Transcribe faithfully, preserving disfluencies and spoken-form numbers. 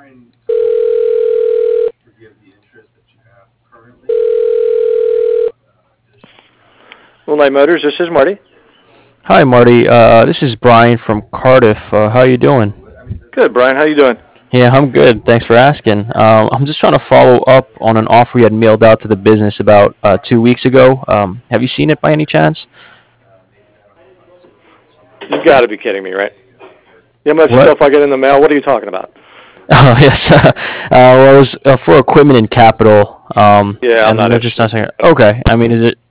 Moonlight Motors, this is Marty. Hi, Marty. Uh, this is Brian from Cardiff. Uh, how you doing? Good, Brian. How you doing? Yeah, I'm good. Thanks for asking. Um, I'm just trying to follow up on an offer you had mailed out to the business about uh, two weeks ago. Um, have you seen it by any chance? You've got to be kidding me, right? You know how much What? stuff I get in the mail? What are you talking about? Oh, yes. uh, well, it was uh, for equipment and capital. Um, Yeah, I'm and not they're just interested. not saying. Okay. I mean, is it